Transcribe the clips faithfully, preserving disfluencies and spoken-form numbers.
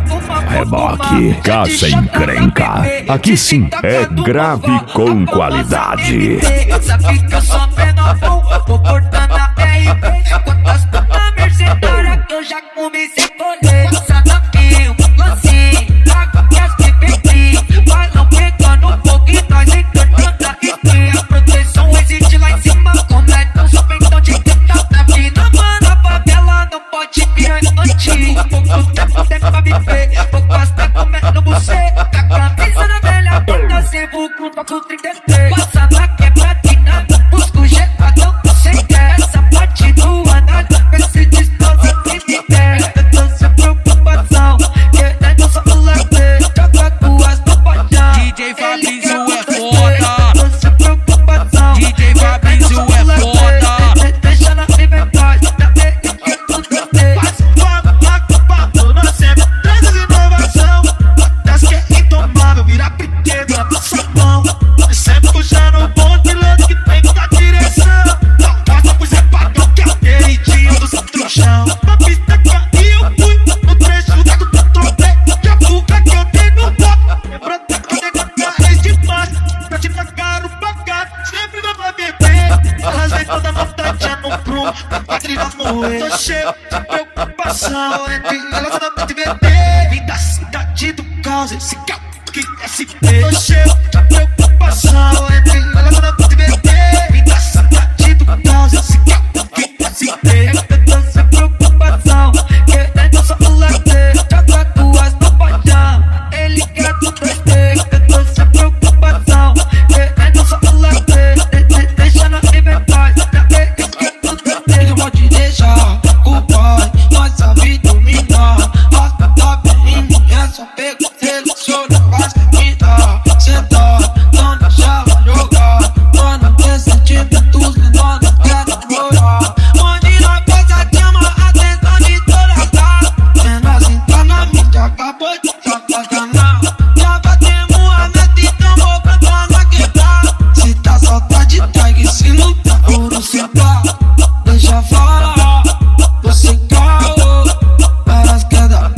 Reboque, caça encrenca. Aqui sim é grave com qualidade. Sabe que eu sou menor, vou cortando a R P. Quantas putas mercenárias que eu já comi sem colher. Sanapinho, lancinho, trago que as que perdi. Balão pegando fogo e nós entortando a I P. A proteção existe lá em cima, como é tão só então de teta. Na vida, mano, a favela não pode virar antigo. Pouco tempo tem pra viver, vou passar comendo você. Com a camisa na velha, porta sem vulco, toco trinta e três. Passa na quebradinha, busco geladão, sem quer. Essa parte do anal, esse destroça que me der. Eu tô sem preocupação, querendo só o lazer. Joga duas no paixão. D J Fabrício é foda. Eu tô sem preocupação, D J Fabrício é foda. deixa na liberdade, da vez que tudo tem. Vira pequeno, passa a mão. Sempre puxando o bonde, piloto que tem que dar direção. Não passa pro Zé Padrão, que é o queridinho do trouxão. Na pista que eu fui, no trecho da do tropei. E a fuga que eu dei no bloco, lembrando que eu dei com a raiz demais. Pra te pagar o pagado, sempre vai pra beber. Arrasei toda a vontade no prumo, a trilha morrer. Tô cheio de preocupação, entre relacionamento e bebê. Vim da cidade do caos, esse que é o S P. Tô cheio de preocupação, entre relacionamento e bebê. Vim da cidade do caos, esse que é o S P. Eu tô sem preocupação, querendo só o lazer. Joga duas no paixão, ele quer tudo ter. Eu tô sem preocupação, querendo só o lazer. Deixa na liberdade, da vez que tudo tem. Ele pode deixar o pai, nós a vida dominar. Basta tá bem, é só pegar, seleciona, faz comida. Sentar, não deixa jogar. Mano, tem sentimentos, menor, não quero namorar. Onde nós passa, chama a atenção de todas as casas. Vendo assim tá na mídia, acabou de sacanar. Já batemos a meta, então vou cantar na quebrada. Se tá saudade, tag, se não tá ouro, se pá. Deixa falar, você caô. Para as quedas,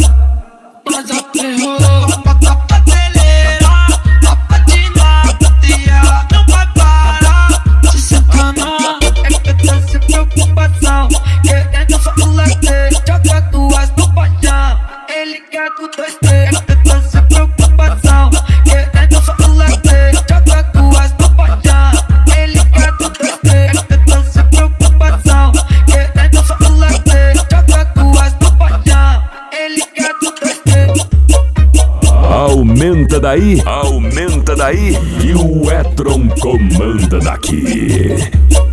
mas aterrou. Bota pra acelerar, a patinar. E ela não vai parar, se sacanar. Eu tô sem preocupação, querendo só o lazer. Joga duas no paixão, ele quer tudo ter. Eu tô sem preocupação, querendo só o lazer. Joga duas no paixão, ele quer tudo ter. Eu tô sem preocupação, querendo só o lazer. Joga duas no paixão, ele quer tudo ter. Aumenta daí, aumenta daí, e o Etron comanda daqui.